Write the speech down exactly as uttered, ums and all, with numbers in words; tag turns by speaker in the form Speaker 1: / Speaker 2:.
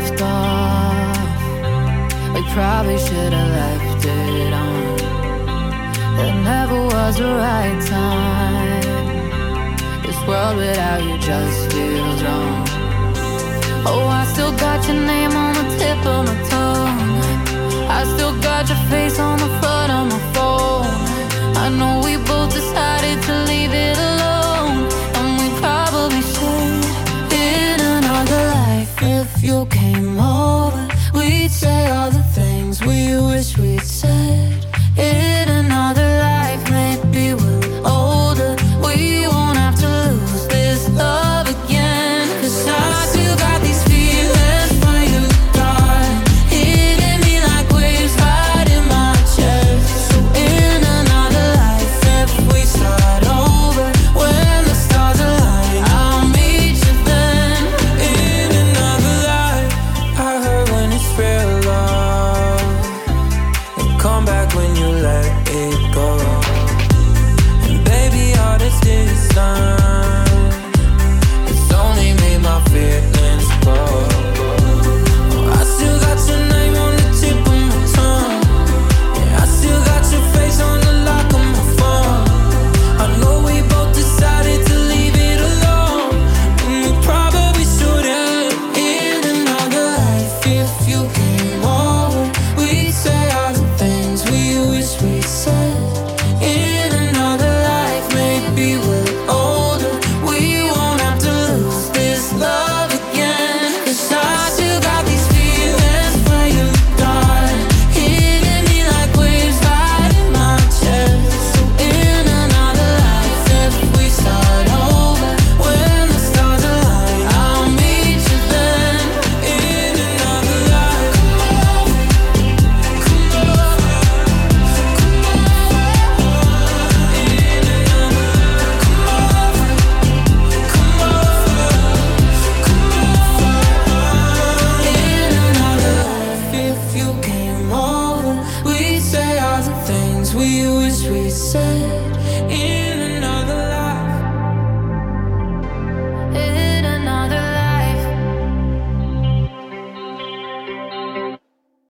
Speaker 1: left off. We probably should have left it on. There never was a right time. This world without you just feels wrong. Oh, I still got your name on the tip of my tongue. I still got your face on the front of my phone. I know we both decided to leave it alone, and we probably should. In another life, if you came over, we'd say all the things we wish we'd said. In another life, maybe we're older. We won't have to lose this love again. 'Cause I still got these feelings for you, darling, hitting me like waves right in my chest. So in another life, if we start over, when the stars align, I'll meet you then.
Speaker 2: In another life, I heard when it's real love, it'll come back when you let it go. And baby, all this distance, it's only made my feelings grow. I still got your name on the tip of my tongue. Yeah, I still got your face on the lock of my phone. I know we both decided to leave it alone, and we probably shouldn't.
Speaker 1: In another life, if you came over, we'd say all the things we wish we said. In another life, maybe we're older. We won't have to lose this love again. 'Cause I still got these feelings for you, darling, hitting me like waves right in my chest. So in another life, if we start over, when the stars align, I'll meet you then.
Speaker 2: In another life,
Speaker 1: In another life, if you came over, we'd say all the things we wish we said.